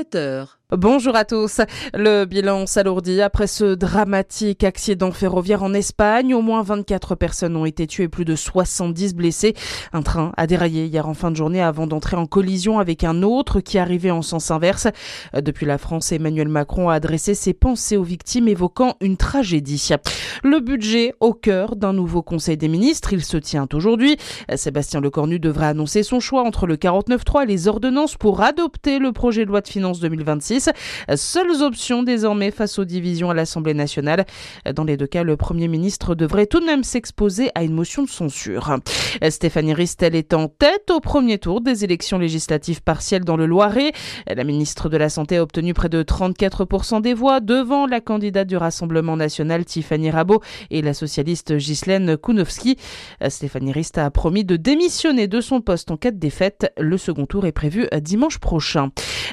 7h. Bonjour à tous. Le bilan s'alourdit après ce dramatique accident ferroviaire en Espagne. Au moins 24 personnes ont été tuées et plus de 70 blessés. Un train a déraillé hier en fin de journée avant d'entrer en collision avec un autre qui arrivait en sens inverse. Depuis la France, Emmanuel Macron a adressé ses pensées aux victimes, évoquant une tragédie. Le budget au cœur d'un nouveau conseil des ministres. Il se tient aujourd'hui. Sébastien Lecornu devrait annoncer son choix entre le 49.3 et les ordonnances pour adopter le projet de loi de finances 2026. Seules options désormais face aux divisions à l'Assemblée nationale. Dans les deux cas, le Premier ministre devrait tout de même s'exposer à une motion de censure. Stéphanie Ristel est en tête au premier tour des élections législatives partielles dans le Loiret. La ministre de la Santé a obtenu près de 34% des voix devant la candidate du Rassemblement national Tiffany Rabault et la socialiste Ghislaine Kounowski. Stéphanie Ristel a promis de démissionner de son poste en cas de défaite. Le second tour est prévu dimanche prochain.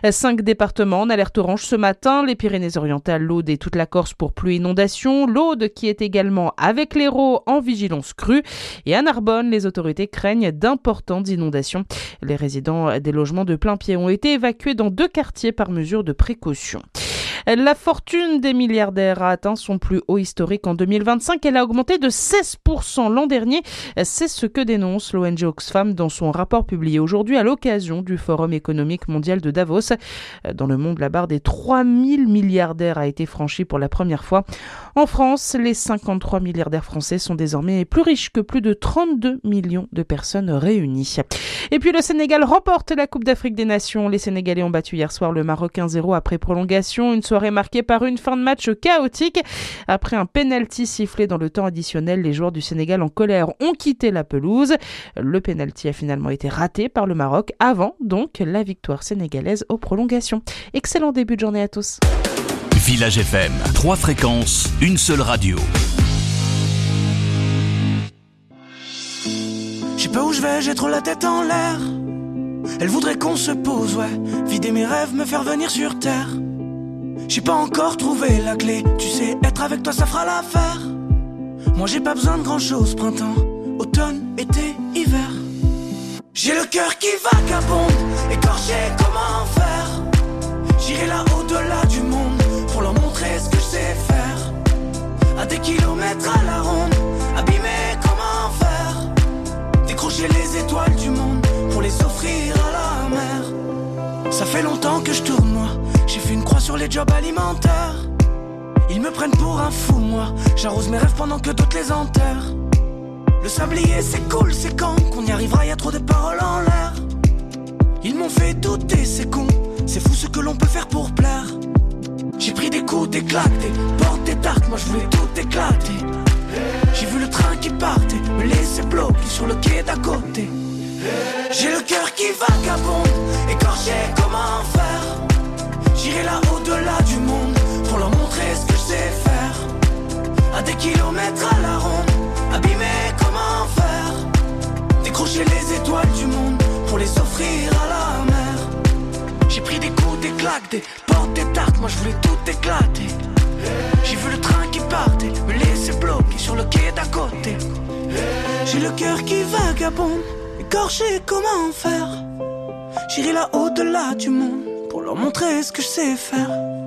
5 départements en alerte orange ce matin, les Pyrénées-Orientales, l'Aude et toute la Corse pour pluie et inondation. L'Aude qui est également avec l'Hérault en vigilance crue. Et à Narbonne, les autorités craignent d'importantes inondations. Les résidents des logements de plein pied ont été évacués dans 2 quartiers par mesure de précaution. La fortune des milliardaires a atteint son plus haut historique en 2025. Elle a augmenté de 16% l'an dernier. C'est ce que dénonce l'ONG Oxfam dans son rapport publié aujourd'hui à l'occasion du Forum économique mondial de Davos. Dans le monde, la barre des 3000 milliardaires a été franchie pour la première fois. En France, les 53 milliardaires français sont désormais plus riches que plus de 32 millions de personnes réunies. Et puis le Sénégal remporte la Coupe d'Afrique des Nations. Les Sénégalais ont battu hier soir le Maroc 1-0 après prolongation. Une soirée marquée par une fin de match chaotique. Après un penalty sifflé dans le temps additionnel, les joueurs du Sénégal en colère ont quitté la pelouse. Le penalty a finalement été raté par le Maroc avant donc la victoire sénégalaise aux prolongations. Excellent début de journée à tous. Village FM, 3 fréquences, une seule radio. Je sais pas où je vais, j'ai trop la tête en l'air. Elle voudrait qu'on se pose, ouais. Vider mes rêves, me faire venir sur terre. J'ai pas encore trouvé la clé. Tu sais, être avec toi, ça fera l'affaire. Moi, j'ai pas besoin de grand chose. Printemps, automne, été, hiver. J'ai le cœur qui vagabonde, écorché, comment faire? J'irai là au-delà du monde pour leur montrer ce que je sais faire. À des kilomètres à la ronde, abîmer, comment faire? Décrocher les étoiles du monde pour les offrir à la mer. Ça fait longtemps que je tourne, moi. J'ai fait une croix sur les jobs alimentaires. Ils me prennent pour un fou, moi. J'arrose mes rêves pendant que d'autres les enterrent. Le sablier c'est cool, c'est quand qu'on y arrivera, y a trop de paroles en l'air. Ils m'ont fait douter, c'est con. C'est fou ce que l'on peut faire pour plaire. J'ai pris des coups, des claques, des portes, des tartes. Moi je voulais tout éclater. J'ai vu le train qui partait, me laisser bloquer sur le quai d'à côté. J'ai le cœur qui vagabonde, écorché, comment faire? J'irai là au-delà du monde pour leur montrer ce que je sais faire. À des kilomètres à la ronde, abîmer, comment faire? Décrocher les étoiles du monde pour les offrir à la mer. J'ai pris des coups, des claques, des portes, des tartes. Moi je voulais tout éclater. J'ai vu le train qui partait, me laisser bloquer sur le quai d'à côté. J'ai le cœur qui vagabonde, écorché, comment faire? J'irai là au-delà du monde pour leur montrer ce que je sais faire.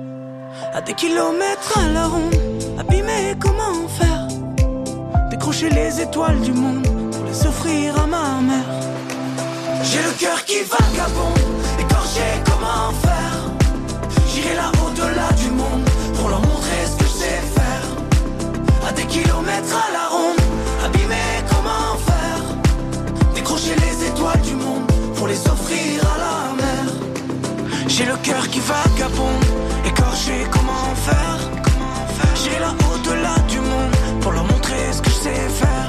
À des kilomètres à la ronde, abîmer, comment faire? Décrocher les étoiles du monde pour les offrir à ma mère. J'ai le cœur qui vagabonde, écorché, comment faire? J'irai là au-delà du monde pour leur montrer ce que je sais faire. À des kilomètres à la ronde, abîmer, comment faire? Décrocher les étoiles du monde pour les offrir à la mer. J'ai le cœur qui vagabonde, écorché, comment faire? J'irai là au-delà du monde pour leur montrer ce que je sais faire.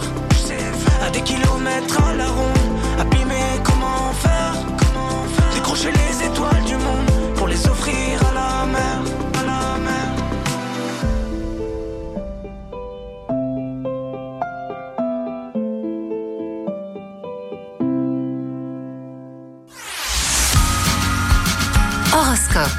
À des kilomètres à la ronde, abîmer, comment faire? Décrocher les étoiles du monde pour les offrir à la mer. À la mer. Horoscope.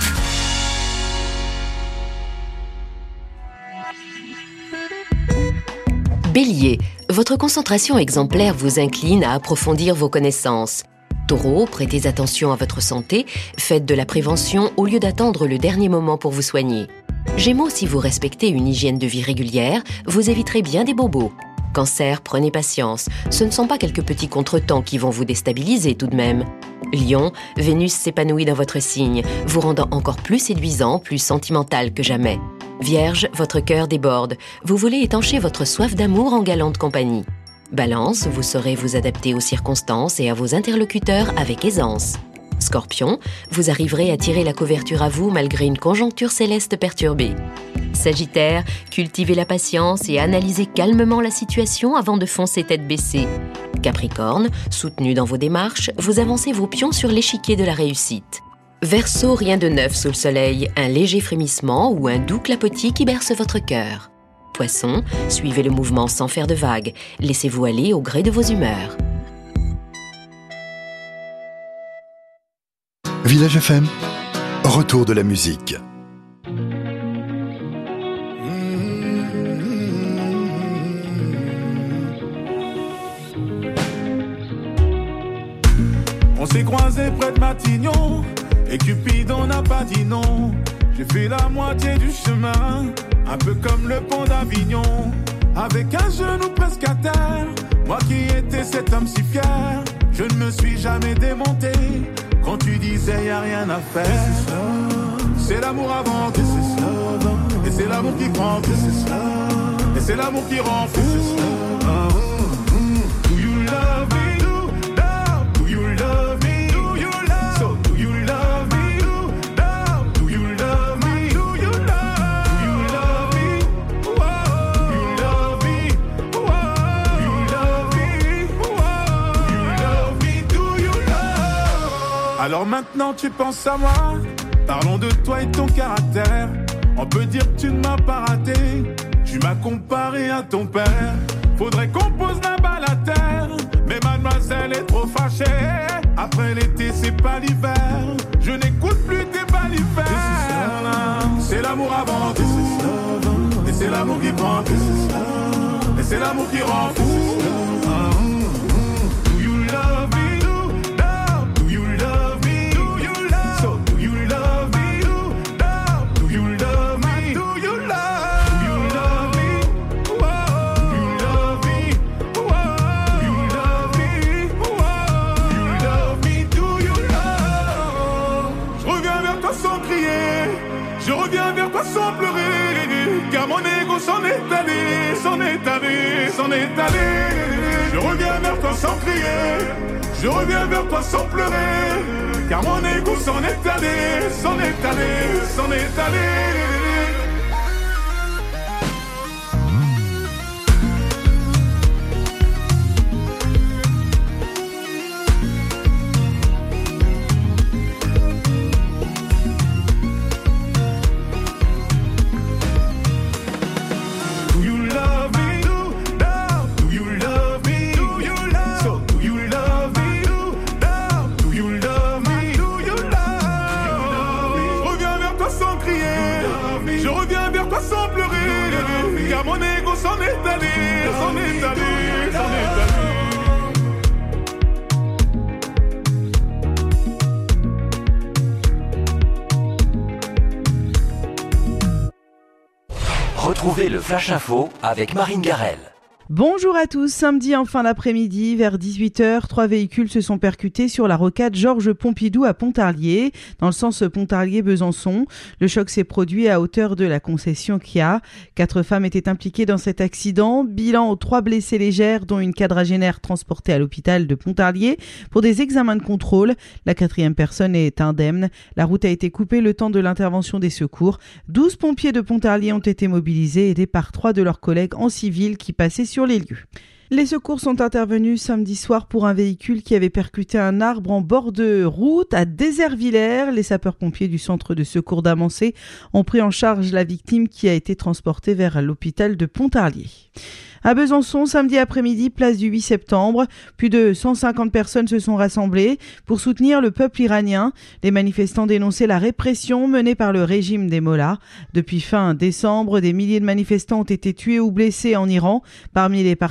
Bélier, votre concentration exemplaire vous incline à approfondir vos connaissances. Taureau, prêtez attention à votre santé, faites de la prévention au lieu d'attendre le dernier moment pour vous soigner. Gémeaux, si vous respectez une hygiène de vie régulière, vous éviterez bien des bobos. Cancer, prenez patience, ce ne sont pas quelques petits contretemps qui vont vous déstabiliser tout de même. Lion, Vénus s'épanouit dans votre signe, vous rendant encore plus séduisant, plus sentimental que jamais. Vierge, votre cœur déborde, vous voulez étancher votre soif d'amour en galante compagnie. Balance, vous saurez vous adapter aux circonstances et à vos interlocuteurs avec aisance. Scorpion, vous arriverez à tirer la couverture à vous malgré une conjoncture céleste perturbée. Sagittaire, cultivez la patience et analysez calmement la situation avant de foncer tête baissée. Capricorne, soutenu dans vos démarches, vous avancez vos pions sur l'échiquier de la réussite. Verseau, rien de neuf sous le soleil, un léger frémissement ou un doux clapotis qui berce votre cœur. Poisson, suivez le mouvement sans faire de vagues, laissez-vous aller au gré de vos humeurs. Village FM, retour de la musique. On s'est croisés près de Matignon, et Cupidon n'a pas dit non. J'ai fait la moitié du chemin, un peu comme le pont d'Avignon, avec un genou presque à terre. Moi qui étais cet homme si fier, je ne me suis jamais démonté quand tu disais y a rien à faire. C'est l'amour avant tout, et c'est l'amour qui prend tout, et c'est l'amour qui rend fou. Do you love me? Do you love me? Do you love? So do you love me? Do you love me? Do you love? Do you love me? Do you love me? Do you love me? Do you love? Alors maintenant tu penses à moi. Parlons de toi et ton caractère. On peut dire que tu ne m'as pas raté. Tu m'as comparé à ton père. Faudrait qu'on pose la balle à terre. Mais mademoiselle est trop fâchée. Après l'été c'est pas l'hiver. Je n'écoute plus tes balivers. C'est l'amour avant tout. Et c'est l'amour qui prend tout. Et c'est l'amour qui rend fou. Do you love me? Do you love me? Do you love? So do you love me? Do you love me? Do you love? Do you love me? Do you love me? Do you love me? Do you love? Je reviens vers toi sans crier. Je reviens vers toi sans pleurer. Car mon ego s'en est allé, s'en est allé, s'en est allé. Je reviens vers toi sans crier. Je reviens vers toi sans pleurer. Car mon ego s'en est allé, s'en est allé, s'en est allé. Do you love me? Do you love me? Do you love? So do you love me? Do you love me? Do you love? Je reviens vers toi sans crier. Je reviens vers toi sans pleurer. Car mon ego s'en est allé, s'en est allé, s'en est allé. Retrouvez le Flash Info avec Marine Garrel. Bonjour à tous, samedi en fin d'après-midi, vers 18h, 3 véhicules se sont percutés sur la rocade Georges Pompidou à Pontarlier, dans le sens Pontarlier-Besançon. Le choc s'est produit à hauteur de la concession Kia. 4 femmes étaient impliquées dans cet accident. Bilan aux 3 blessés légères, dont une quadragénaire transportée à l'hôpital de Pontarlier pour des examens de contrôle. La 4e personne est indemne. La route a été coupée le temps de l'intervention des secours. 12 pompiers de Pontarlier ont été mobilisés, aidés par 3 de leurs collègues en civil qui passaient sur les lieux. Les secours sont intervenus samedi soir pour un véhicule qui avait percuté un arbre en bord de route à Déservillers. Les sapeurs-pompiers du centre de secours d'Amancé ont pris en charge la victime qui a été transportée vers l'hôpital de Pontarlier. À Besançon, samedi après-midi, place du 8 septembre, plus de 150 personnes se sont rassemblées pour soutenir le peuple iranien. Les manifestants dénonçaient la répression menée par le régime des mollahs. Depuis fin décembre, des milliers de manifestants ont été tués ou blessés en Iran. Parmi les participants,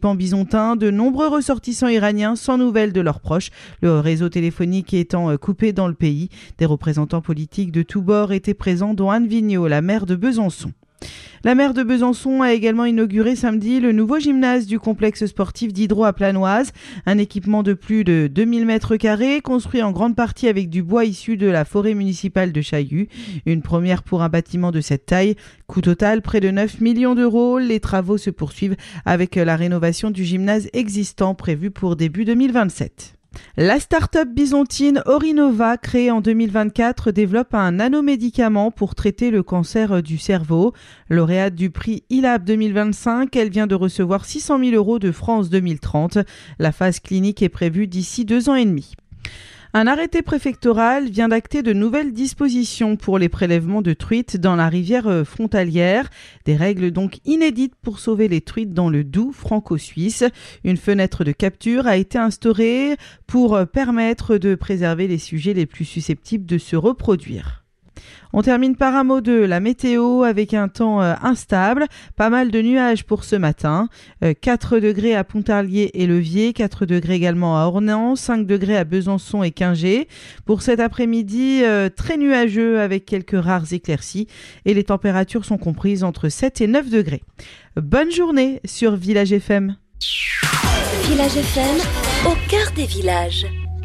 Liban byzantin, de nombreux ressortissants iraniens sans nouvelles de leurs proches, le réseau téléphonique étant coupé dans le pays. Des représentants politiques de tous bords étaient présents, dont Anne Vigneault, la maire de Besançon. La maire de Besançon a également inauguré samedi le nouveau gymnase du complexe sportif d'Hydro à Planoise, un équipement de plus de 2000 mètres carrés, construit en grande partie avec du bois issu de la forêt municipale de Chaillu. Une première pour un bâtiment de cette taille. Coût total, près de 9 millions d'euros. Les travaux se poursuivent avec la rénovation du gymnase existant prévue pour début 2027. La start-up byzantine Orinova, créée en 2024, développe un nanomédicament pour traiter le cancer du cerveau. Lauréate du prix ILAB 2025, elle vient de recevoir 600 000 euros de France 2030. La phase clinique est prévue d'ici 2 ans et demi. Un arrêté préfectoral vient d'acter de nouvelles dispositions pour les prélèvements de truites dans la rivière frontalière. Des règles donc inédites pour sauver les truites dans le Doubs franco-suisse. Une fenêtre de capture a été instaurée pour permettre de préserver les sujets les plus susceptibles de se reproduire. On termine par un mot de la météo avec un temps instable, pas mal de nuages pour ce matin, 4 degrés à Pontarlier et Levier, 4 degrés également à Ornans, 5 degrés à Besançon et Quingey. Pour cet après-midi, très nuageux avec quelques rares éclaircies et les températures sont comprises entre 7 et 9 degrés. Bonne journée sur Village FM. Village FM, au cœur des villages.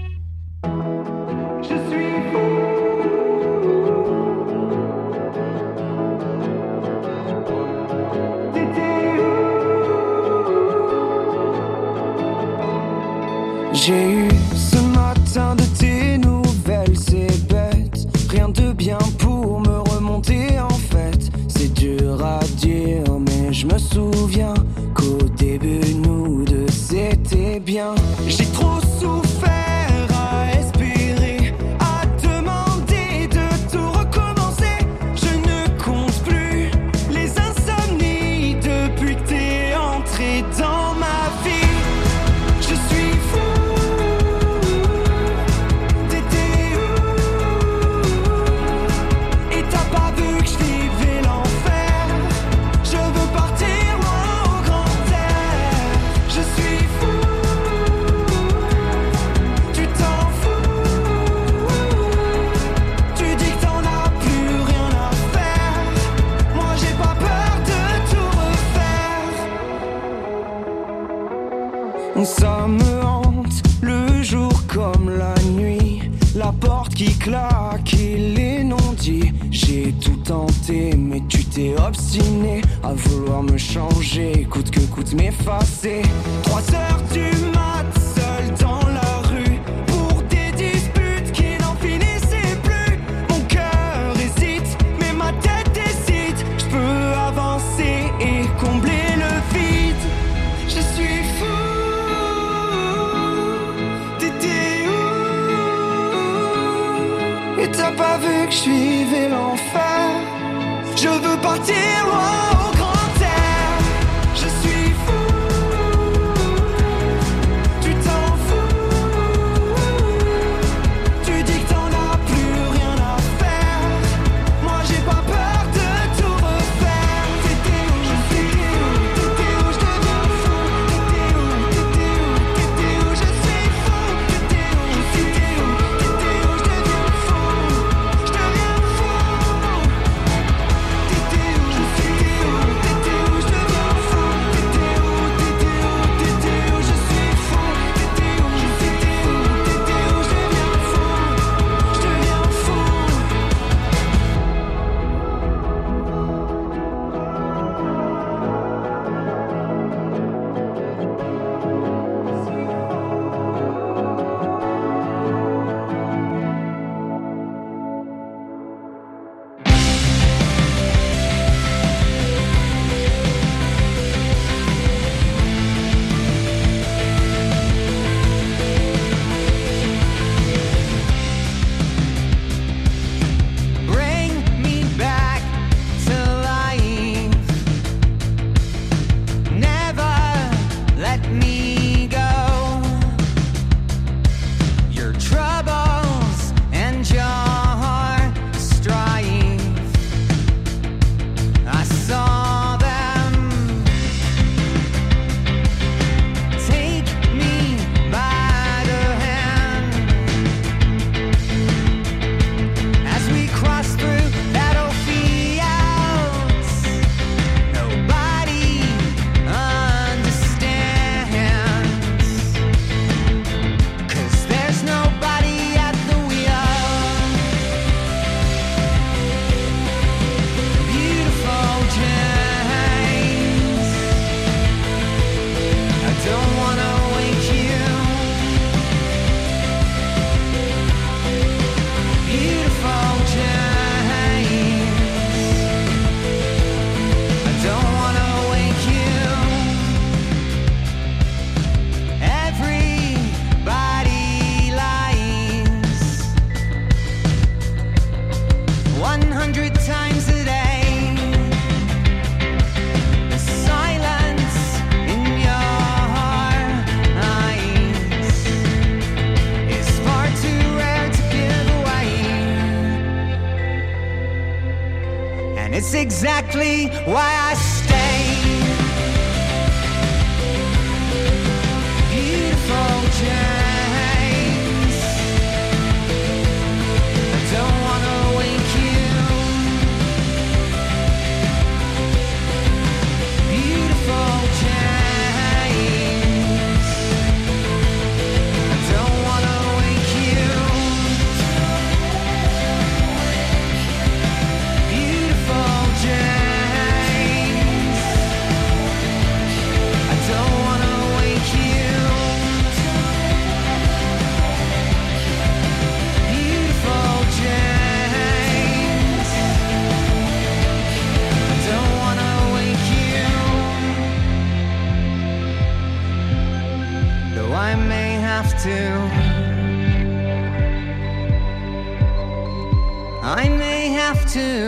J'ai eu ce matin de tes nouvelles, c'est bête. Rien de bien pour me remonter en fait. C'est dur à dire mais je me souviens qu'au début nous deux c'était bien. J'ai trop souffert à espérer, à demander de tout recommencer. Je ne compte plus les insomnies depuis que t'es entré dans ma vie. Je suis fou. Ça me hante, le jour comme la nuit, la porte qui claque et les non-dits. J'ai tout tenté mais tu t'es obstiné à vouloir me changer, coûte que coûte m'effacer. 3 heures du mat, seul dans la rue, pour des disputes qui n'en finissaient plus. Mon cœur hésite mais ma tête décide, je peux avancer et combler le vide. Je suis fou. Et t'as pas vu que je suivais l'enfer. Je veux partir loin au grand air. Je suis fou. Tu t'en fous. Tu dis que t'en as plus rien à faire. Moi j'ai pas peur de tout refaire. T'étais où, je suis où. T'étais où, je deviens fou. T'étais où, t'étais où. T'étais où, je suis fou. T'étais où, t'étais où. T'étais où, je deviens fou. Je deviens fou. T'étais où, je suis où. exactly why I stay. Beautiful James, I don't wanna wake you. Beautiful James, I don't wanna wake you. Beautiful James, I don't wanna wake you. Beautiful James, I don't wanna wake you. Though I may have to, I may have to.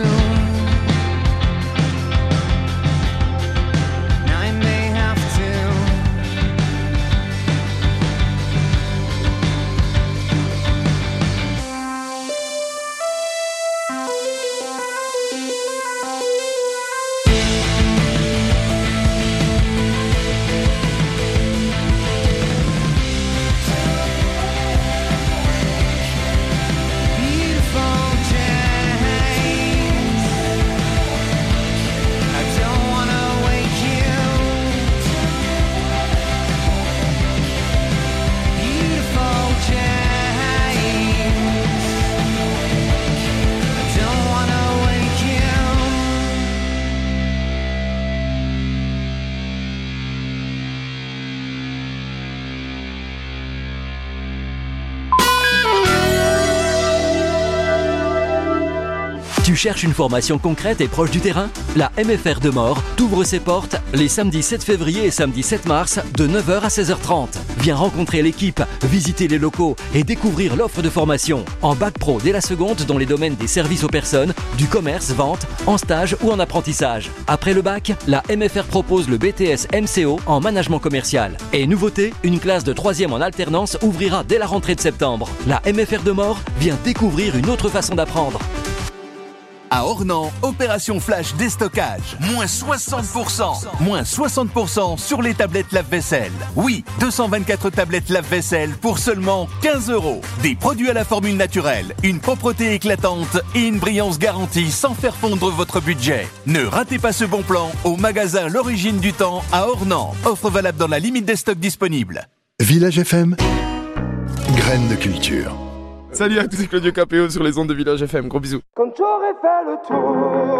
I may have to. Beautiful James, I don't wanna wake you. Beautiful James, I don't wanna wake you. Tu cherches une formation concrète et proche du terrain? La MFR de Maure t'ouvre ses portes les samedis 7 février et samedi 7 mars de 9h à 16h30. Viens rencontrer l'équipe, visiter les locaux et découvrir l'offre de formation. En bac pro dès la seconde dans les domaines des services aux personnes, du commerce, vente, en stage ou en apprentissage. Après le bac, la MFR propose le BTS MCO en management commercial. Et nouveauté, une classe de 3e en alternance ouvrira dès la rentrée de septembre. La MFR de Maure vient découvrir une autre façon d'apprendre. À Ornans, opération flash déstockage. Moins 60%. Moins 60% sur les tablettes lave-vaisselle. Oui, 224 tablettes lave-vaisselle pour seulement 15 €. Des produits à la formule naturelle, une propreté éclatante et une brillance garantie sans faire fondre votre budget. Ne ratez pas ce bon plan au magasin L'Origine du Temps à Ornans. Offre valable dans la limite des stocks disponibles. Village FM, graines de culture. Salut à tous, c'est Claudio Capéo sur les ondes de Village FM. Gros bisous. Quand j'aurai fait le tour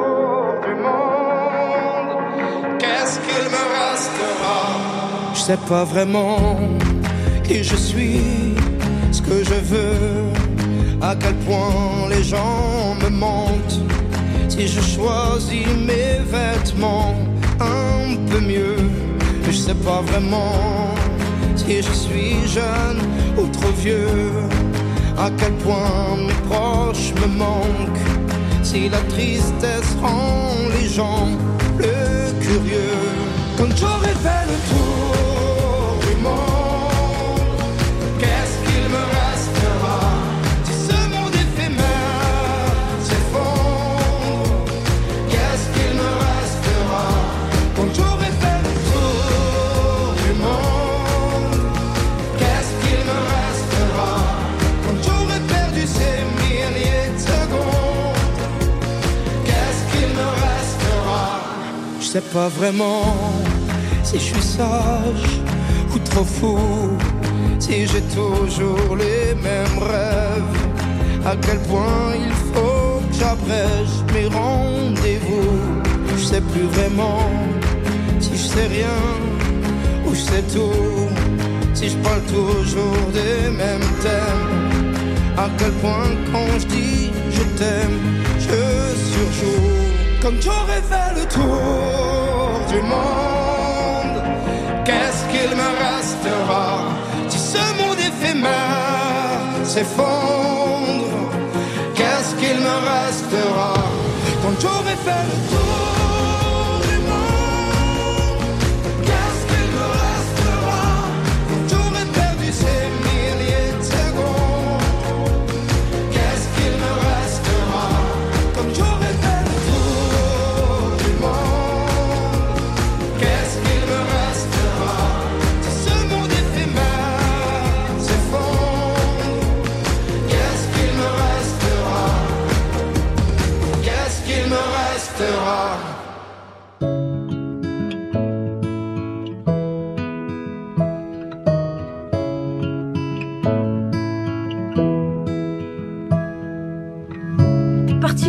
du monde, qu'est-ce qu'il me restera? Je sais pas vraiment qui je suis, ce que je veux, à quel point les gens me mentent. Si je choisis mes vêtements un peu mieux, je sais pas vraiment si je suis jeune ou trop vieux. À quel point mes proches me manquent, si la tristesse rend les gens plus curieux. Quand j'aurai fait le tour du monde, qu'est-ce qu'il me restera? Si ce monde éphémère s'effondre, qu'est-ce qu'il me restera? Quand j'aurai fait le tour du monde, qu'est-ce qu'il me restera? J'aurais perdu ces milliers de secondes, qu'est-ce qu'il me restera? Je sais pas vraiment si je suis sage ou trop fou, si j'ai toujours les mêmes rêves, à quel point il faut que j'abrège mes rendez-vous. Je sais plus vraiment si je sais rien ou je sais tout, si je parle toujours des mêmes thèmes. À quel point quand je dis je t'aime, je surjoue. Quand j'aurai fait le tour du monde, qu'est-ce qu'il me restera? Si ce monde éphémère s'effondre, qu'est-ce qu'il me restera? Quand j'aurai fait le tour du monde, qu'est-ce qu'il me restera? Quand j'aurai perdu ces milliers de secondes, qu'est-ce qu'il me restera? Quand j'aurai fait le tour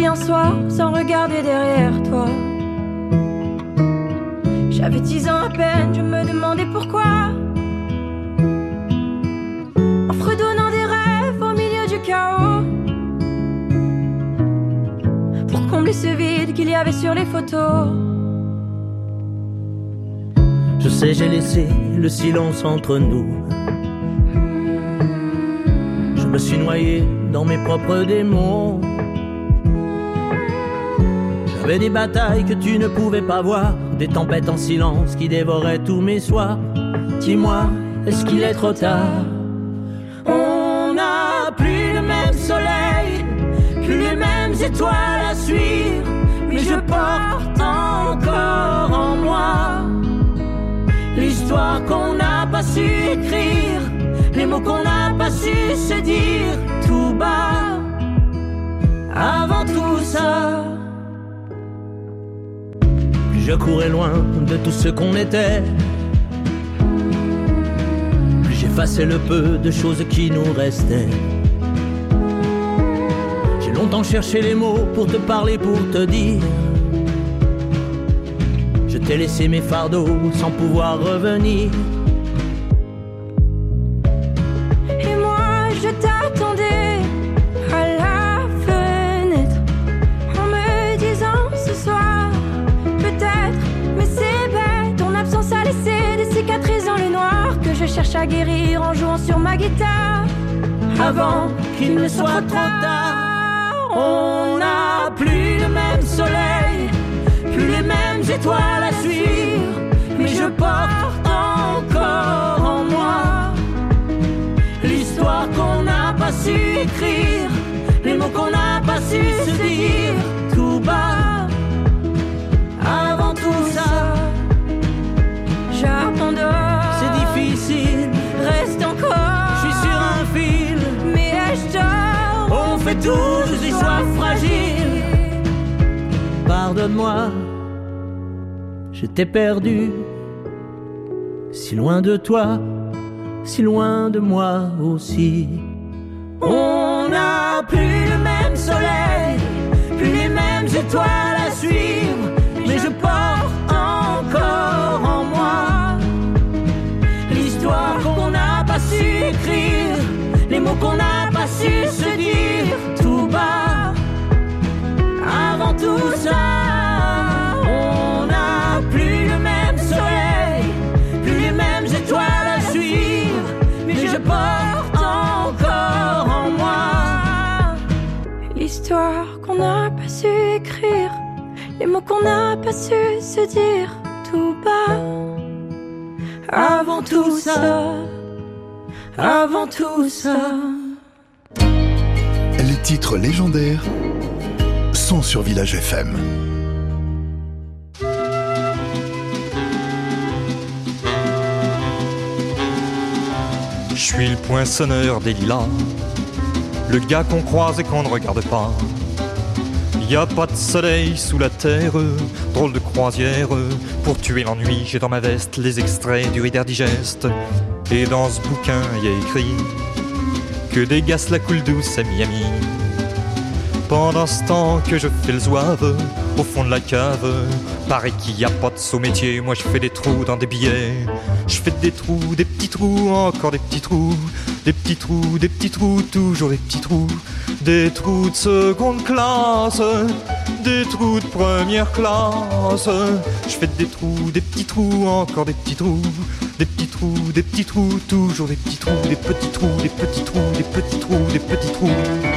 un soir sans regarder derrière toi. J'avais 10 ans à peine, je me demandais pourquoi. En fredonnant des rêves au milieu du chaos, pour combler ce vide qu'il y avait sur les photos. Je sais, j'ai laissé le silence entre nous. Je me suis noyé dans mes propres démons. J'avais des batailles que tu ne pouvais pas voir, des tempêtes en silence qui dévoraient tous mes soirs. Dis-moi, est-ce qu'il est trop tard? On n'a plus le même soleil, plus les mêmes étoiles à suivre, mais je porte encore en moi l'histoire qu'on n'a pas su écrire, les mots qu'on n'a pas su se dire tout bas. Avant tout ça, plus je courais loin de tout ce qu'on était, plus j'effaçais le peu de choses qui nous restaient. J'ai longtemps cherché les mots pour te parler, pour te dire. Je t'ai laissé mes fardeaux sans pouvoir revenir. Et moi je t'attendais à la fenêtre, en me disant ce soir peut-être, mais c'est bête. Ton absence a laissé des cicatrices dans le noir que je cherche à guérir en jouant sur ma guitare. Avant qu'il ne soit trop tard, on n'a plus le même soleil, plus les mêmes étoiles à suivre, mais je porte encore en moi l'histoire qu'on n'a pas su écrire, les mots qu'on n'a pas su se dire tout bas. Avant tout ça, j'abandonne. C'est difficile, reste encore. Je suis sur un fil, mais je dors. On fait tous des choix fragiles. Pardonne-moi, je t'ai perdu, si loin de toi, si loin de moi aussi. On n'a plus le même soleil, plus les mêmes étoiles à suivre, mais je porte encore en moi l'histoire qu'on n'a pas su écrire, les mots qu'on n'a pas su se dire tout bas. Avant tout ça, on n'a plus le même soleil, plus les mêmes étoiles à suivre, mais je porte encore en moi l'histoire qu'on n'a pas su écrire, les mots qu'on n'a pas su se dire tout bas. Avant tout ça, avant tout ça. Les titres légendaires sont sur Village FM. Je suis le poinçonneur des lilas, le gars qu'on croise et qu'on ne regarde pas. Y a pas de soleil sous la terre, drôle de croisière. Pour tuer l'ennui, j'ai dans ma veste les extraits du Reader Digest. Et dans ce bouquin, y a écrit que des gars la coule douce à Miami. Pendant ce temps que je fais le zouave au fond de la cave, paraît qu'il y a pas de saut métier, moi je fais des trous dans des billets. Je fais des trous, des petits trous, encore des petits trous, des petits trous, des petits trous, toujours des petits trous, des trous de seconde classe, des trous de première classe. Je fais des trous, des petits trous, encore des petits trous, des petits trous, des petits trous, toujours des petits trous, des petits trous, des petits trous, des petits trous, des petits trous.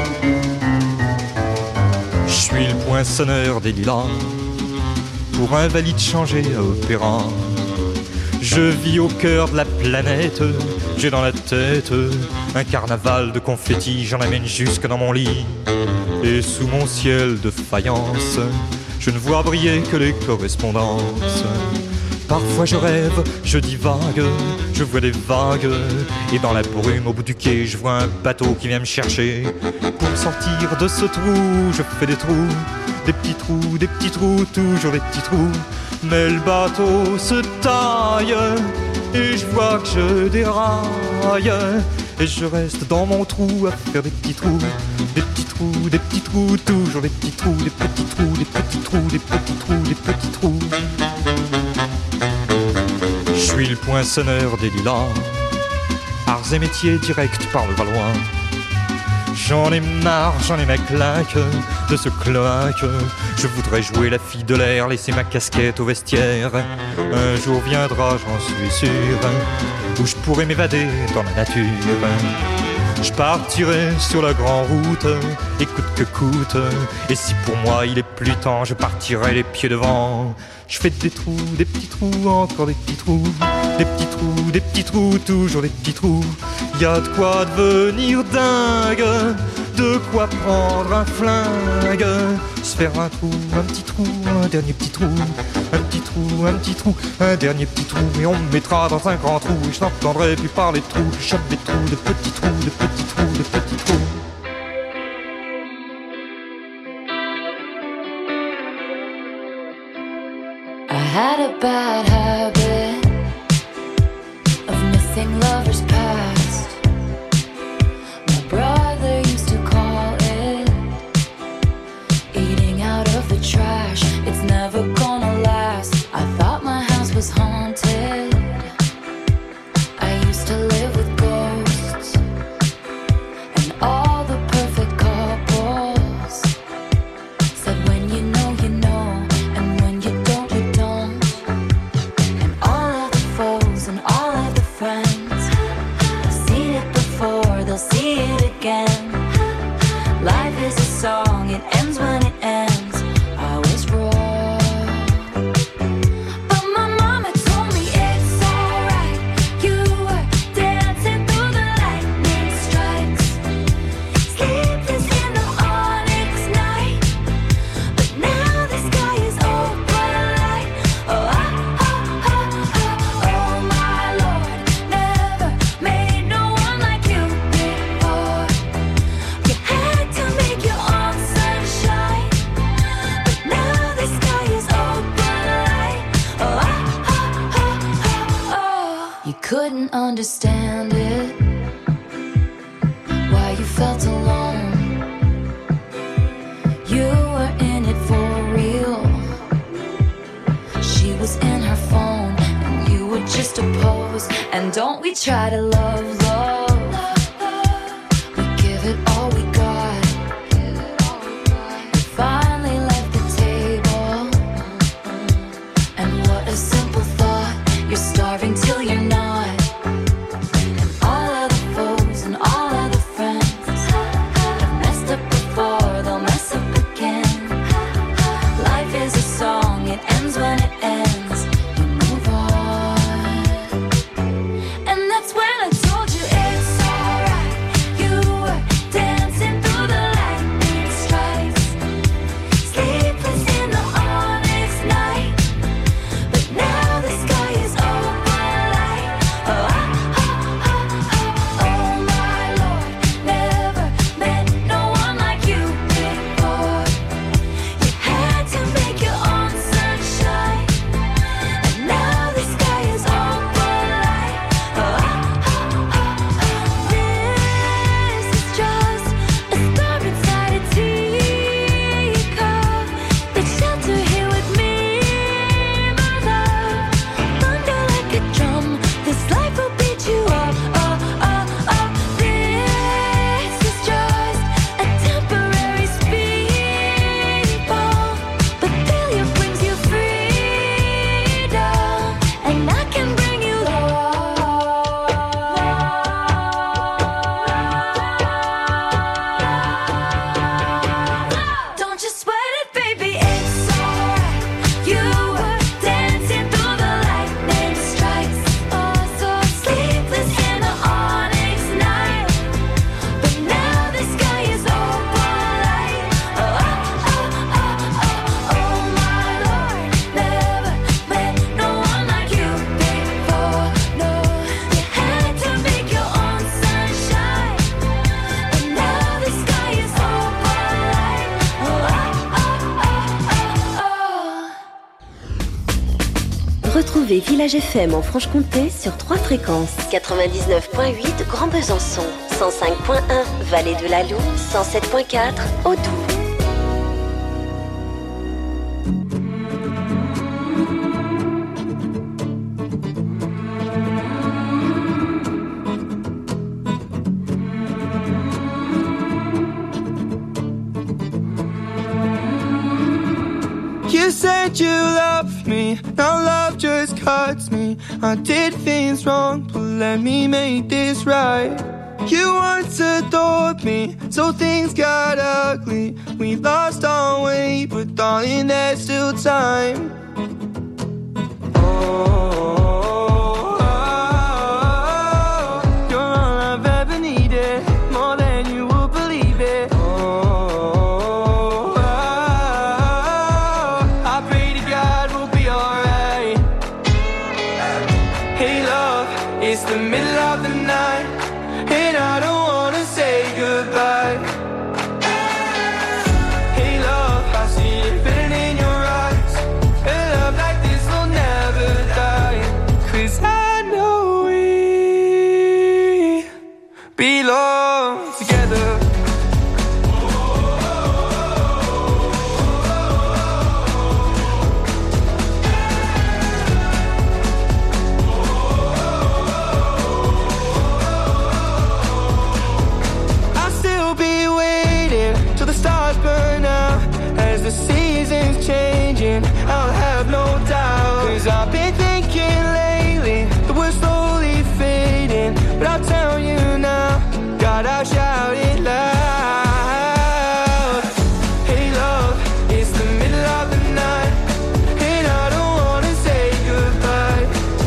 Je suis le poinçonneur des lilas, pour invalide changé à opéra. Je vis au cœur de la planète, j'ai dans la tête un carnaval de confettis, j'en amène jusque dans mon lit. Et sous mon ciel de faïence, je ne vois briller que les correspondances. Parfois je rêve, je divague, je vois des vagues, et dans la brume au bout du quai, je vois un bateau qui vient me chercher. Pour me sortir de ce trou, je fais des trous, des petits trous, des petits trous, toujours des petits trous. Mais le bateau se taille, et je vois que je déraille, Et je reste dans mon trou à faire des petits trous, des petits trous, des petits trous, toujours des petits trous, des petits trous, des petits trous, des petits trous, des petits trous. Je suis le poinçonneur des lilas, arts et métiers directs par le Valois. J'en ai marre, j'en ai ma claque de ce cloaque. Je voudrais jouer la fille de l'air, laisser ma casquette au vestiaire. Un jour viendra, j'en suis sûr, où je pourrai m'évader dans la nature. Je partirai sur la grande route, et coûte que coûte. Et si pour moi il est plus temps, je partirai les pieds devant. Je fais des trous, des petits trous, encore des petits trous, des petits trous, des petits trous, toujours des petits trous. Y a de quoi devenir dingue, de quoi prendre un flingue, se faire un trou, un petit trou, un dernier petit trou, un petit trou, un petit trou, un dernier petit trou, et on me mettra dans un grand trou, et je n'entendrai plus parler de trous, je chope des trous, de petits trous, de petits trous, de petits trous. I had a bad habit of missing lovers past. My brother used to call it eating out of the trash. It's never gonna last. I thought my house was haunted. I used to live with ghosts and all the perfect couples said when you know, you know, and when you don't, you don't. And all of the foes and all of the friends have seen it before, they'll see it again. Life is a song, it ends when it ends. I was wrong, but my mama told me it's alright. You were dancing through the lightning strikes, sleepless in the onyx night. But now the sky is open light. Oh, oh my Lord, never made no one like you before. You had to make your own sunshine, but now the sky is open light. Oh, you couldn't understand it, why you felt alone. You were in it for real. She was in her phone, and you were just a pose. And don't we try to love, love? We give it all we got. We finally left the table, and what a simple thought. You're starving till you're not. And all of the foes and all of the friends have messed up before, they'll mess up again. Life is a song, it ends when it ends. You move on. And that's when I told you it's Retrouvez Village FM en Franche-Comté sur 3 fréquences. 99.8 Grand Besançon, 105.1 Vallée de la Loue, 107.4 Audoux. You said you loved me, now love just cuts me. I did things wrong, but let me make this right. You once adored me, so things got ugly. We lost our way, but darling, there's still time. You're all I've ever needed, more than you would believe it. I pray to God we'll be alright. Hey love, it's the middle of the night, and I don't wanna say goodbye. Hey love, I see it written in your eyes. A love like this will never die. 'Cause I know we belong together. I'll still be waiting till the stars burn out. As the seasons changing, I'll have no doubt. 'Cause I've been thinking lately that we're slowly fading. But I'll tell you now, God, I'll shout it loud. Hey love, it's the middle of the night, and I don't wanna say goodbye.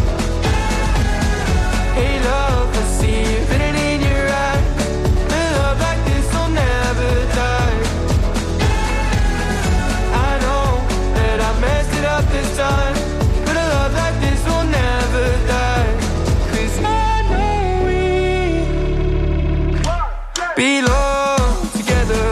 Hey love, I see it written in your eyes. A love like this will never die. I know that I messed it up this time, but a love like this will never die. 'Cause I know we belong together.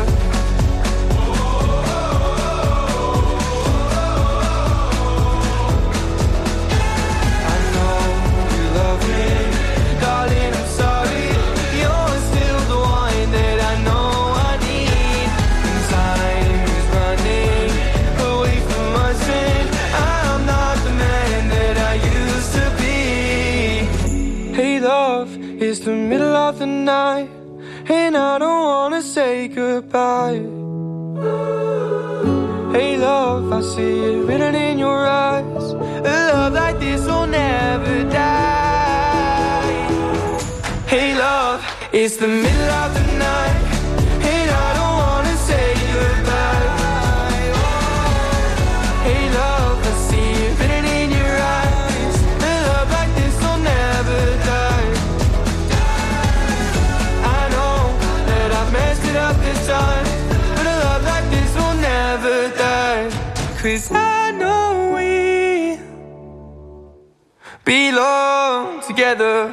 I know you love me, darling, I'm sorry. You're still the one that I know I need. And time is running away from us, and I'm not the man that I used to be. Hey love, it's the middle of the night, and I don't wanna say goodbye. Hey love, I see it written in your eyes. A love like this will never die. Hey love, it's the middle of the night, and I don't wanna say goodbye. Hey love, I see it written in your eyes. A love like this will never die. I know that I've messed it up this time, but a love like this will never die. 'Cause I know we belong together.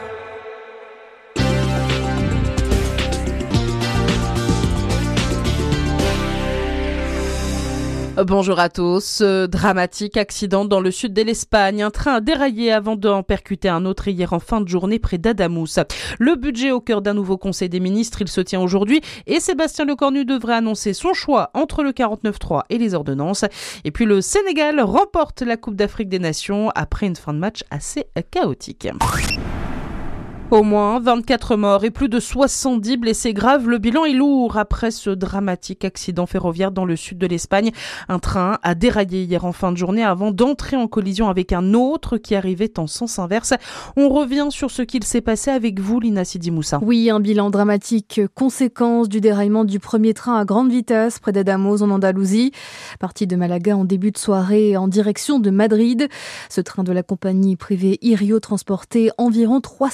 Bonjour à tous. Dramatique accident dans le sud de l'Espagne. Un train a déraillé avant d'en percuter un autre hier en fin de journée près d'Adamous. Le budget au cœur d'un nouveau conseil des ministres, il se tient aujourd'hui et Sébastien Lecornu devrait annoncer son choix entre le 49.3 et les ordonnances. Et puis le Sénégal remporte la Coupe d'Afrique des Nations après une fin de match assez chaotique. Au moins 24 morts et plus de 70 blessés graves. Le bilan est lourd après ce dramatique accident ferroviaire dans le sud de l'Espagne. Un train a déraillé hier en fin de journée avant d'entrer en collision avec un autre qui arrivait en sens inverse. On revient sur ce qu'il s'est passé avec vous, Lina Sidi Moussa. Oui, un bilan dramatique, conséquence du déraillement du premier train à grande vitesse près d'Adamos en Andalousie. Parti de Malaga en début de soirée en direction de Madrid. Ce train de la compagnie privée Irio transportait environ 300 voyageurs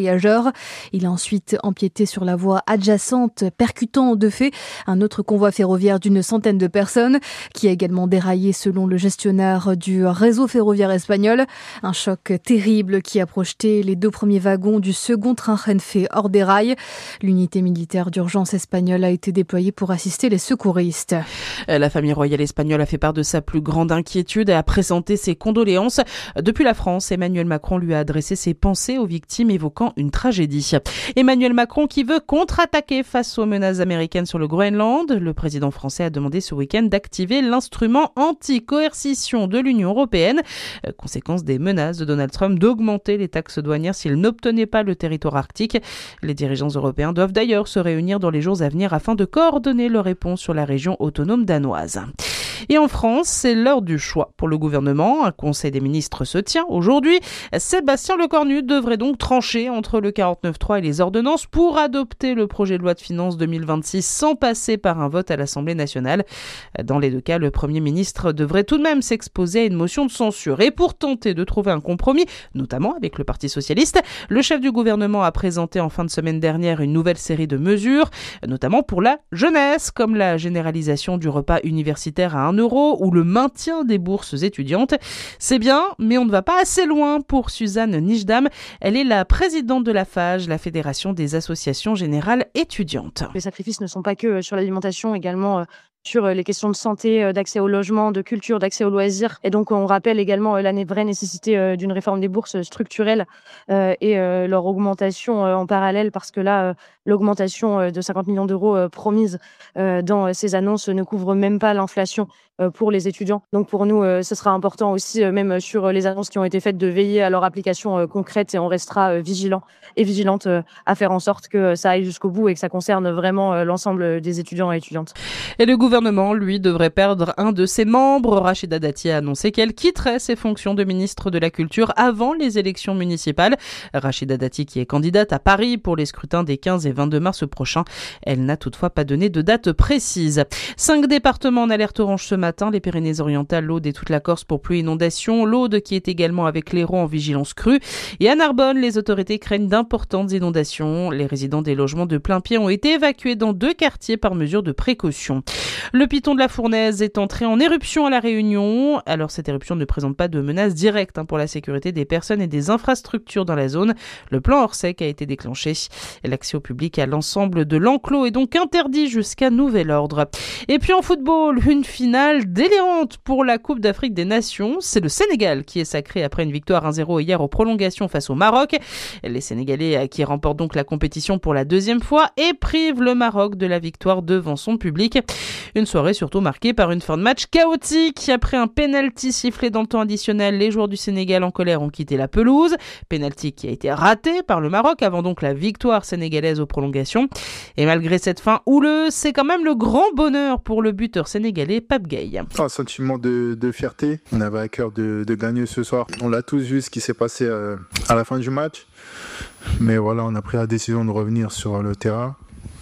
voyageurs. Il a ensuite empiété sur la voie adjacente, percutant de fait un autre convoi ferroviaire d'une centaine de personnes, qui a également déraillé selon le gestionnaire du réseau ferroviaire espagnol. Un choc terrible qui a projeté les 2 premiers wagons du second train Renfe hors des rails. L'unité militaire d'urgence espagnole a été déployée pour assister les secouristes. La famille royale espagnole a fait part de sa plus grande inquiétude et a présenté ses condoléances. Depuis la France, Emmanuel Macron lui a adressé ses pensées aux victimes, évoquant une tragédie. Emmanuel Macron qui veut contre-attaquer face aux menaces américaines sur le Groenland. Le président français a demandé ce week-end d'activer l'instrument anti-coercition de l'Union européenne. Conséquence des menaces de Donald Trump d'augmenter les taxes douanières s'il n'obtenait pas le territoire arctique. Les dirigeants européens doivent d'ailleurs se réunir dans les jours à venir afin de coordonner leur réponse sur la région autonome danoise. Et en France, c'est l'heure du choix pour le gouvernement. Un conseil des ministres se tient aujourd'hui. Sébastien Lecornu devrait donc trancher entre le 49.3 et les ordonnances pour adopter le projet de loi de finances 2026 sans passer par un vote à l'Assemblée nationale. Dans les 2 cas, le Premier ministre devrait tout de même s'exposer à une motion de censure. Et pour tenter de trouver un compromis, notamment avec le Parti socialiste, le chef du gouvernement a présenté en fin de semaine dernière une nouvelle série de mesures, notamment pour la jeunesse, comme la généralisation du repas universitaire à 1 € ou le maintien des bourses étudiantes. C'est bien, mais on ne va pas assez loin pour Suzanne Nijdam. Elle est la présidente de la FAGE, la Fédération des associations générales étudiantes. Les sacrifices ne sont pas que sur l'alimentation, également sur les questions de santé, d'accès au logement, de culture, d'accès aux loisirs. Et donc, on rappelle également la vraie nécessité d'une réforme des bourses structurelles et leur augmentation en parallèle, parce que là, l'augmentation de 50 millions d'euros promise dans ces annonces ne couvre même pas l'inflation pour les étudiants. Donc, pour nous, ce sera important aussi, même sur les annonces qui ont été faites, de veiller à leur application concrète, et on restera vigilant et vigilante à faire en sorte que ça aille jusqu'au bout et que ça concerne vraiment l'ensemble des étudiants et étudiantes. Et le gouvernement, lui, devrait perdre un de ses membres. Rachida Dati a annoncé qu'elle quitterait ses fonctions de ministre de la Culture avant les élections municipales. Rachida Dati, qui est candidate à Paris pour les scrutins des 15 et 22 mars prochains. Elle n'a toutefois pas donné de date précise. 5 départements en alerte orange ce matin, les Pyrénées-Orientales, l'Aude et toute la Corse pour pluie et inondation. L'Aude qui est également avec l'Hérault en vigilance crue. Et à Narbonne, les autorités craignent d'importantes inondations. Les résidents des logements de plein pied ont été évacués dans 2 quartiers par mesure de précaution. Le piton de la Fournaise est entré en éruption à La Réunion. Alors cette éruption ne présente pas de menace directe pour la sécurité des personnes et des infrastructures dans la zone. Le plan Orsec a été déclenché. L'accès au public à l'ensemble de l'enclos est donc interdit jusqu'à nouvel ordre. Et puis en football, une finale délirante pour la Coupe d'Afrique des Nations. C'est le Sénégal qui est sacré après une victoire 1-0 hier aux prolongations face au Maroc. Les Sénégalais qui remportent donc la compétition pour la 2e fois et privent le Maroc de la victoire devant son public. Une soirée surtout marquée par une fin de match chaotique. Après un pénalty sifflé dans le temps additionnel, les joueurs du Sénégal en colère ont quitté la pelouse. Pénalty qui a été raté par le Maroc avant donc la victoire sénégalaise aux prolongations. Et malgré cette fin houleuse, c'est quand même le grand bonheur pour le buteur sénégalais Pape Gueye. Un sentiment de fierté. On avait à cœur de gagner ce soir. On l'a tous vu ce qui s'est passé à la fin du match. Mais voilà, on a pris la décision de revenir sur le terrain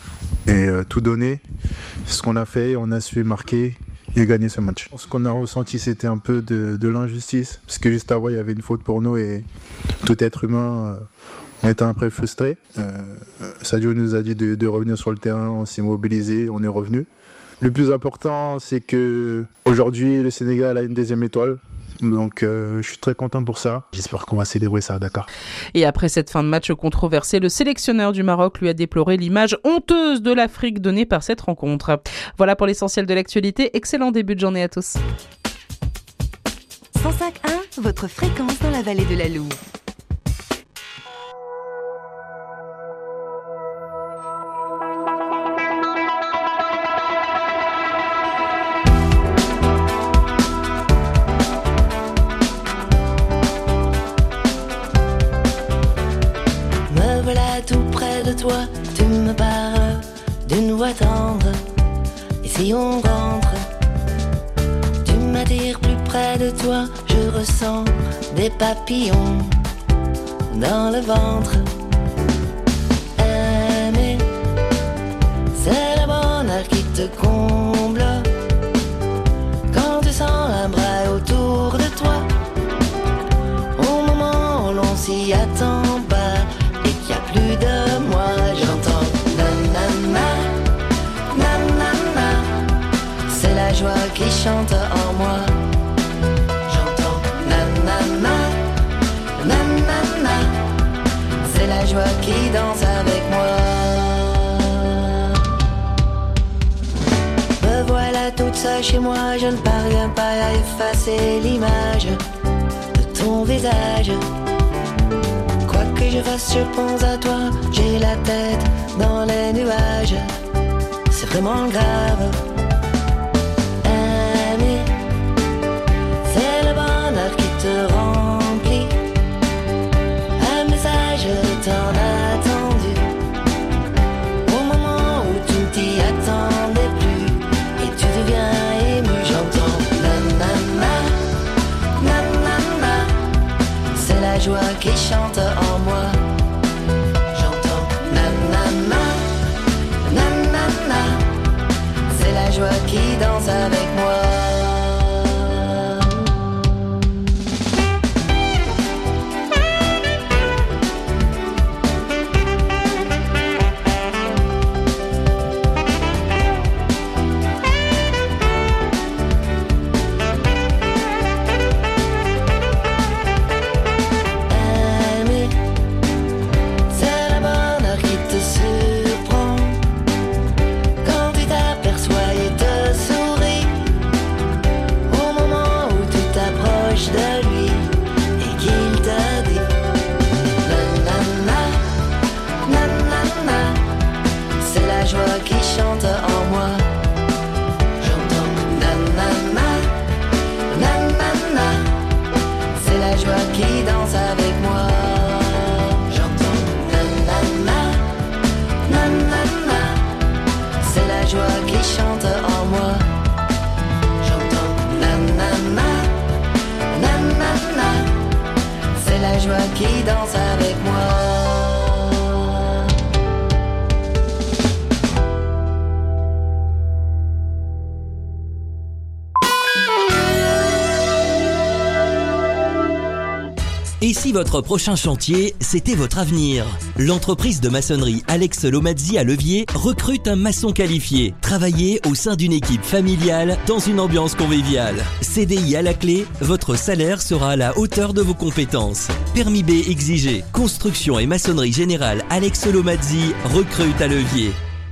et tout donner. Ce qu'on a fait, on a su marquer et gagner ce match. Ce qu'on a ressenti, c'était un peu de l'injustice, parce que juste avant, il y avait une faute pour nous et tout être humain, on était un peu frustré. Sadio nous a dit de revenir sur le terrain, on s'est mobilisé, on est revenu. Le plus important, c'est que aujourd'hui, le Sénégal a une 2e étoile. Donc je suis très content pour ça. J'espère qu'on va célébrer ça à Dakar. Et après cette fin de match controversée, le sélectionneur du Maroc lui a déploré l'image honteuse de l'Afrique donnée par cette rencontre. Voilà pour l'essentiel de l'actualité. Excellent début de journée à tous. 105.1, votre fréquence dans la vallée de la Loue. Tout près de toi, tu me parles d'une voix tendre. Et si on rentre, tu m'attires plus près de toi. Je ressens des papillons dans le ventre. Aimer, c'est le bonheur qui te comble. Quand tu sens un bras autour de toi, au moment où l'on s'y attend pas et qu'il y a qui chante en moi. J'entends nanana, nanana. C'est la joie qui danse avec moi. Me voilà toute seule chez moi, je ne parviens pas à effacer l'image de ton visage. Quoi que je fasse, je pense à toi, j'ai la tête dans les nuages. C'est vraiment grave. Aimer, c'est le bonheur qui te remplit. Un message tant attendu, au moment où tu ne t'y attendais plus, et tu deviens ému. J'entends nanana, nanana. C'est la joie qui chante en moi. J'entends nanana, nanana. C'est la joie qui danse avec moi. Aimer, c'est le bonheur qui te surprend. Quand tu t'aperçois et te souris, au moment où tu t'approches de lui et qu'il te dit nanana, nanana. C'est la joie qui chante en moi. J'entends nanana, nanana. C'est la joie qui danse avec moi. J'entends nanana, nanana. C'est la joie qui chante en moi. J'entends nanana, nanana. C'est la joie qui danse avec moi. Et si votre prochain chantier, c'était votre avenir? L'entreprise de maçonnerie Alex Lomazzi à Levier recrute un maçon qualifié. Travaillez au sein d'une équipe familiale dans une ambiance conviviale. CDI à la clé, votre salaire sera à la hauteur de vos compétences. Permis B exigé. Construction et maçonnerie générale Alex Lomazzi recrute à Levier.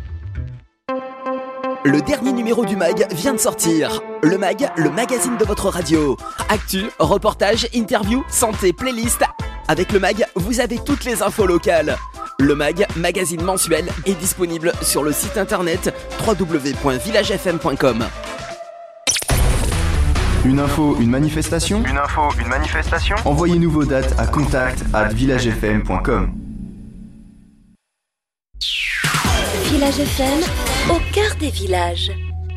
Le dernier numéro du MAG vient de sortir. Le MAG, le magazine de votre radio. Actu, reportage, interview, santé, playlist. Avec le MAG, vous avez toutes les infos locales. Le MAG, magazine mensuel, est disponible sur le site internet www.villagefm.com. Une info, une manifestation. Une info, une manifestation. Envoyez-nous vos dates à contact@villagefm.com. Village FM, au cœur des villages.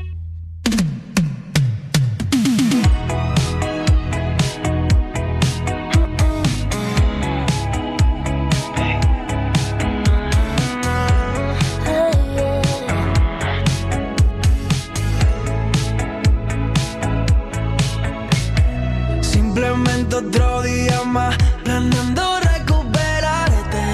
Simplemente otro día más, planeando recuperarte.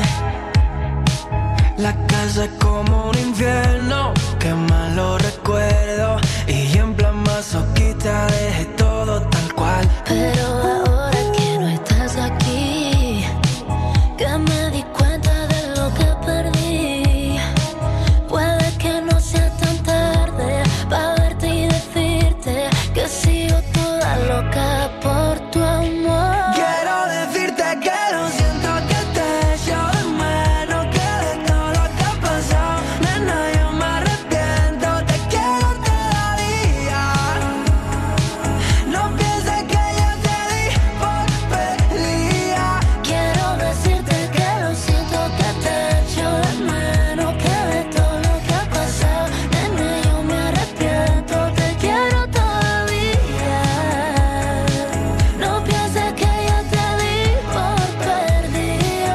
La casa es como un infierno, qué malos recuerdos. Y en plan masoquista dejé todo tal cual. Pero ahora que no estás aquí, que me di cuenta de lo que perdí. Puede que no sea tan tarde para verte y decirte que sigo toda loca por tu amor. Quiero decirte que lo siento, que te echo de menos, que de todo lo que ha pasado, nena, yo me arrepiento, te quiero todavía. No pienses que yo te di por perdida. Quiero decirte que lo siento, que te echo de menos, que de todo lo que ha pasado, nena, yo me arrepiento, te quiero todavía. No pienses que yo te di por perdida.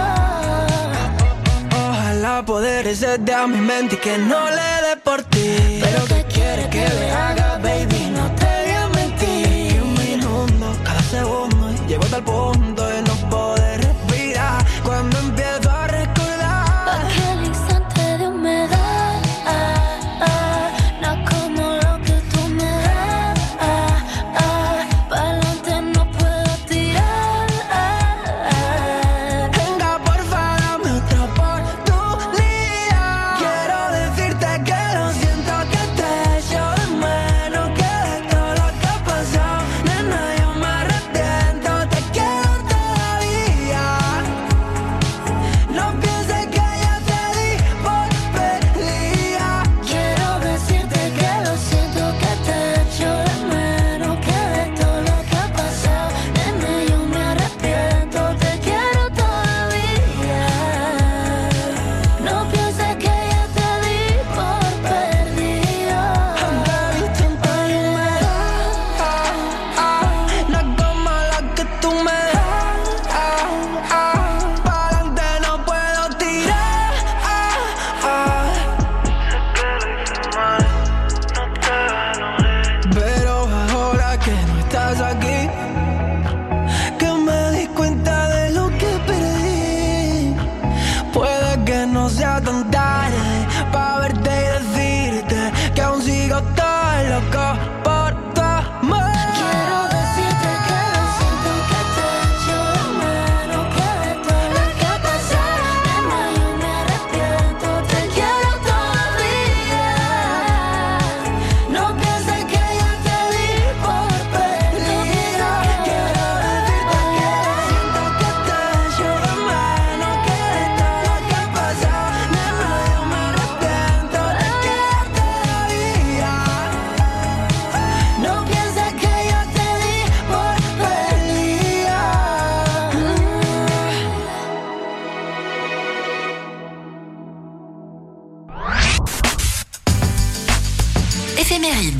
Ojalá poder exceder a mi mente y que no le dé por ti. Pero ¿qué quieres que le haga, baby? No te voy a mentir. Que me inundo cada segundo y llego hasta el punto de no poder respirar. Cuando empiezo a recordar Aquel instante de humedad, no como lo que tú me das. no sea tan tarde pa' verte y decirte que aún sigo todo loco por tu amor. Quiero decirte que lo siento, que te echo de menos, que de todo lo que ha pasado, nena, yo me arrepiento. Te quiero todavía. No pienses que yo te di por perdida. Quiero decirte que lo siento, que te echo de menos, que de todo lo que ha pasado, nena, yo me arrepiento. Te quiero todavía. No pienses que yo te di por perdida. Éphéméride.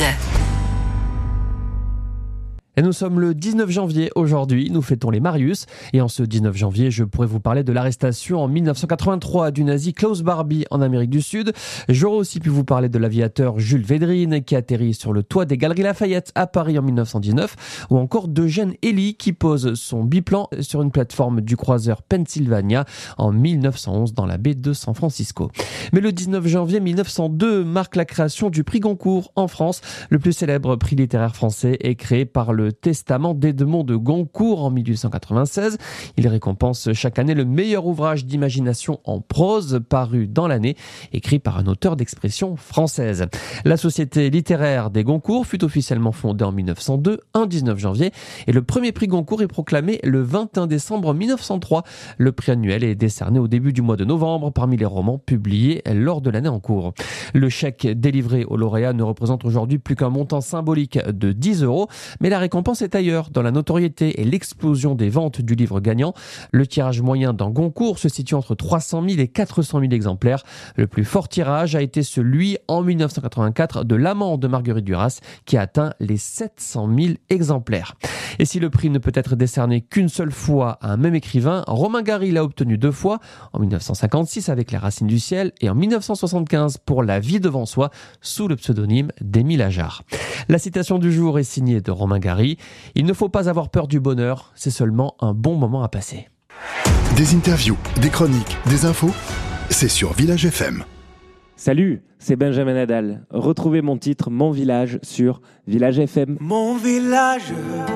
Et nous sommes le 19 janvier aujourd'hui, nous fêtons les Marius. Et en ce 19 janvier, je pourrais vous parler de l'arrestation en 1983 du nazi Klaus Barbie en Amérique du Sud. J'aurais aussi pu vous parler de l'aviateur Jules Védrine qui atterrit sur le toit des Galeries Lafayette à Paris en 1919. Ou encore d'Eugène Elie qui pose son biplan sur une plateforme du croiseur Pennsylvania en 1911 dans la baie de San Francisco. Mais le 19 janvier 1902 marque la création du prix Goncourt en France. Le plus célèbre prix littéraire français est créé par le Testament d'Edmond de Goncourt en 1896. Il récompense chaque année le meilleur ouvrage d'imagination en prose paru dans l'année, écrit par un auteur d'expression française. La Société littéraire des Goncourt fut officiellement fondée en 1902, un 19 janvier, et le premier prix Goncourt est proclamé le 21 décembre 1903. Le prix annuel est décerné au début du mois de novembre parmi les romans publiés lors de l'année en cours. Le chèque délivré aux lauréats ne représente aujourd'hui plus qu'un montant symbolique de 10 €, mais la récompense est ailleurs, dans la notoriété et l'explosion des ventes du livre gagnant. Le tirage moyen d'un Goncourt se situe entre 300 000 et 400 000 exemplaires. Le plus fort tirage a été celui en 1984 de L'Amant de Marguerite Duras, qui a atteint les 700 000 exemplaires. Et si le prix ne peut être décerné qu'une seule fois à un même écrivain, Romain Gary l'a obtenu 2 fois, en 1956 avec Les Racines du ciel et en 1975 pour La vie devant soi, sous le pseudonyme d'Émile Ajar. La citation du jour est signée de Romain Gary. Il ne faut pas avoir peur du bonheur, c'est seulement un bon moment à passer. Des interviews, des chroniques, des infos, c'est sur Village FM. Salut, c'est Benjamin Nadal. Retrouvez mon titre Mon Village sur Village FM. Mon village,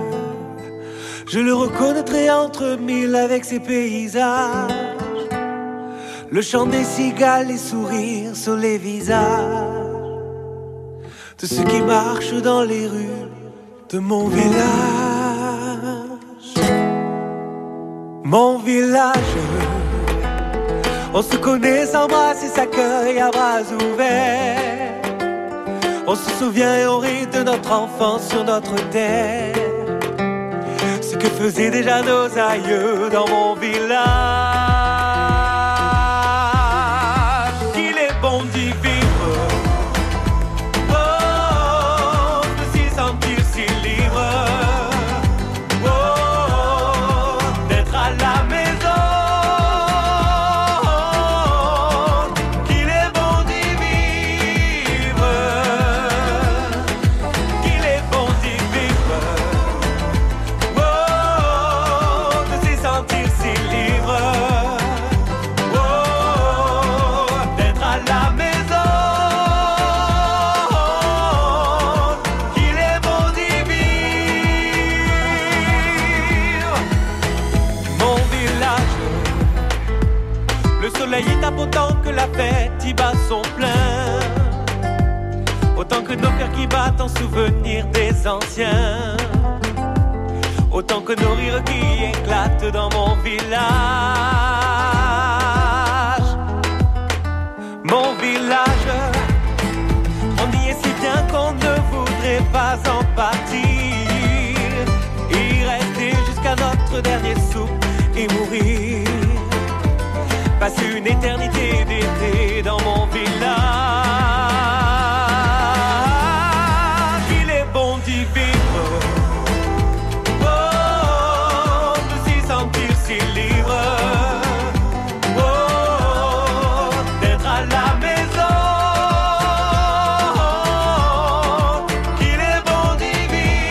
je le reconnaîtrai entre mille avec ses paysages. Le chant des cigales, les sourires sur les visages de ceux qui marchent dans les rues de mon village. Mon village, on se connaît, s'embrasse et s'accueille à bras ouverts. On se souvient et on rit de notre enfance sur notre terre. Ce que faisaient déjà nos aïeux dans mon village. Qu'il est bon d'y vivre. Autant que la fête y bat son plein, autant que nos cœurs qui battent en souvenir des anciens, autant que nos rires qui éclatent dans mon village. Mon village, on y est si bien qu'on ne voudrait pas en partir, y rester jusqu'à notre dernier souffle et mourir. Passer une éternité d'été dans mon village. Il est bon d'y vivre, oh, de s'y sentir si libre, oh, d'être à la maison. Il est bon d'y vivre.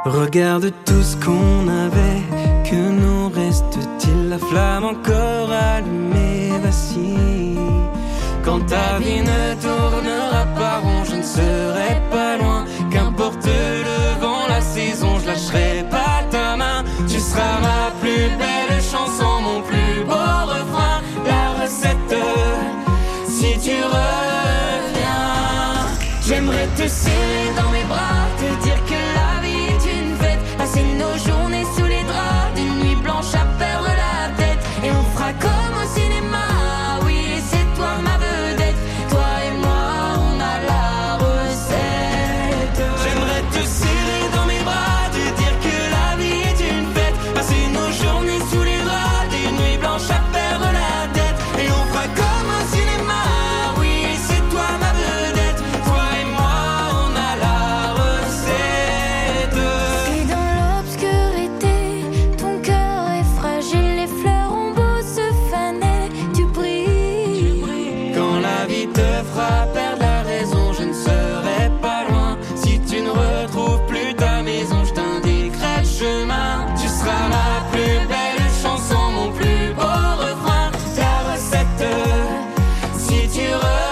Regarde tout ce qu'on avait, que nous reste-t-il? La flamme encore allumée vacille. Quand ta vie ne tournera pas rond, je ne serai pas loin. Qu'importe le vent, la saison, je lâcherai pas ta main. Tu seras ma plus belle chanson, mon plus beau refrain. La recette, si tu reviens. J'aimerais te serrer dans mes bras, te dire que la vie est une fête. Passer nos journées sous les draps, des nuits blanches à perdre la tête. Et on fera comme au cinéma, oui, c'est toi ma vedette. Toi et moi, on a la recette. J'aimerais te serrer dans mes bras, te dire que la vie est une fête. Passer nos journées sous les draps, des nuits blanches à perdre la tête. Et on fera comme au cinéma, oui, c'est toi ma vedette. Toi et moi, on a la recette. Et dans l'obscurité, ton cœur est fragile, les fleurs ont beau se faner, tu brilles. Quand la vie te fera perdre la raison, je ne serai pas loin. Si tu ne retrouves plus ta maison, je t'indiquerai le chemin. Tu seras ma plus belle chanson, mon plus beau refrain. La recette, si tu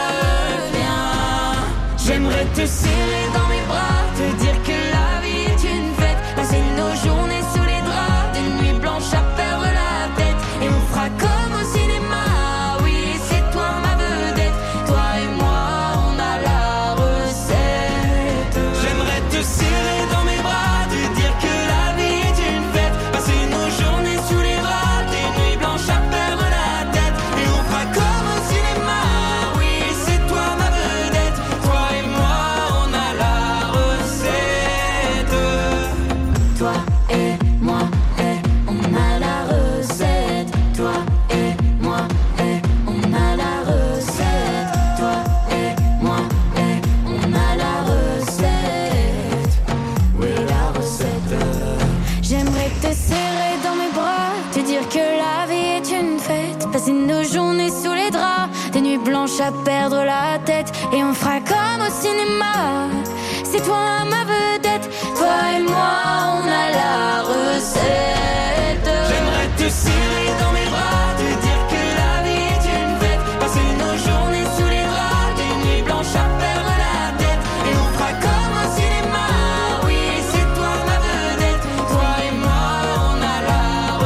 reviens. J'aimerais te serrer dans mes bras, te dire que la vie est une fête. Passer nos journées sous les draps, des nuits blanches à perdre la tête. Et on fera comme au cinéma, oui, c'est toi ma vedette. Toi et moi, on a la recette. J'aimerais te serrer dans mes bras, te dire que la vie est une fête. Passer nos journées sous les draps, des nuits blanches à perdre la tête. Et on fera comme au cinéma, oui, c'est toi ma vedette. Toi et moi, on a la recette. Toi et moi, on a la recette. Toi et moi, on a la recette. Toi et moi, on a la recette. Oui, la recette. J'aimerais te serrer dans mes bras, te dire que la vie est une fête. Passer nos journées sous les draps, des nuits blanches à perdre la tête. Et on fera comme au cinéma, c'est toi ma vedette. Toi et moi, on a la recette. J'aimerais te serrer dans mes bras, te dire que la vie est une fête. Passer nos journées sous les draps, des nuits blanches à perdre la tête. Et on fera comme au cinéma, oui, c'est toi ma vedette. Toi et moi, on a la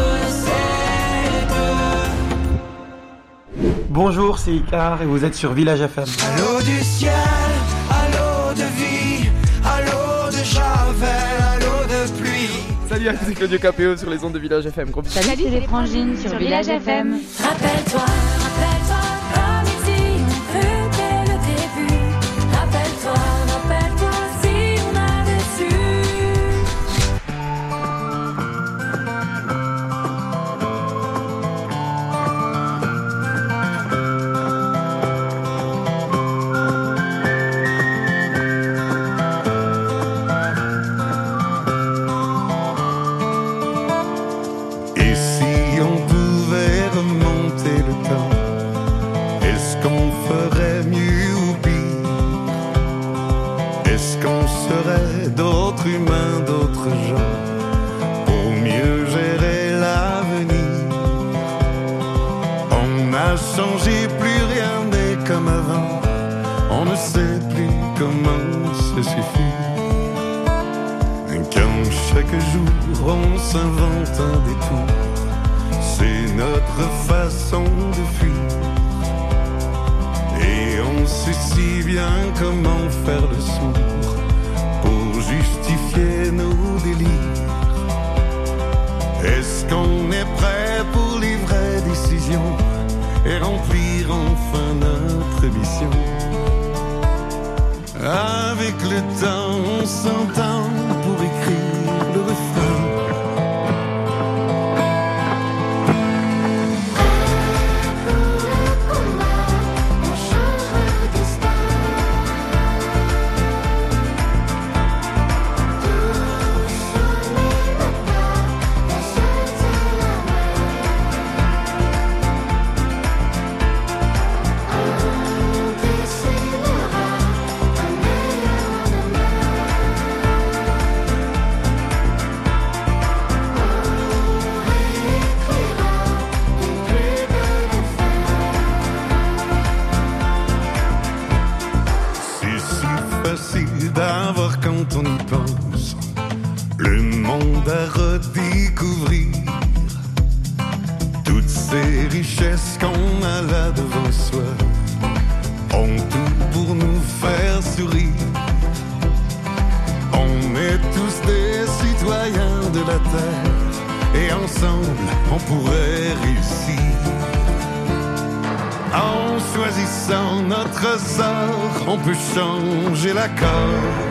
recette. Bonjour, c'est Icar et vous êtes sur Village FM. Allô du ciel, allô de vie, allô de javel, allô de pluie. Salut, c'est Claudio Capéo sur les ondes de Village FM. Gros bisous. Salut, c'est les Frangines sur Village FM. Rappelle-toi, comme ici, on fut dès le début. Rappelle-toi, si on avait su. Et si on pouvait remonter le temps, est-ce qu'on ferait mieux ou pire? Est-ce qu'on serait d'autres humains, d'autres gens, pour mieux gérer l'avenir? On a changé, plus rien n'est comme avant, on ne sait plus comment se suffit. Quand chaque jour on s'invente un détour, c'est notre façon de fuir. Et on sait si bien comment faire le sourd pour justifier nos délires. Est-ce qu'on est prêt pour les vraies décisions et remplir enfin notre mission? Avec le temps, on s'entend pour écrire le refrain. quand on y pense, le monde à redécouvrir. Toutes ces richesses qu'on a là devant soi ont tout pour nous faire sourire. On est tous des citoyens de la terre et ensemble on pourrait réussir. En choisissant notre sort, on peut changer l'accord.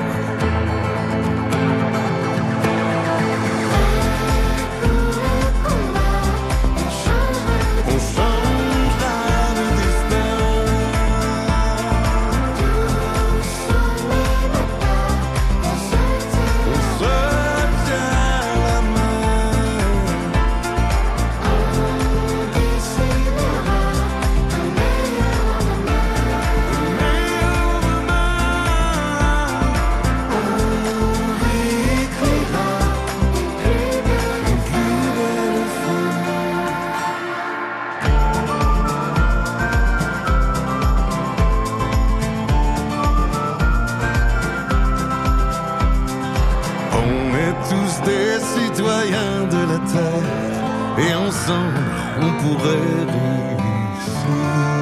Et ensemble, on pourrait réussir.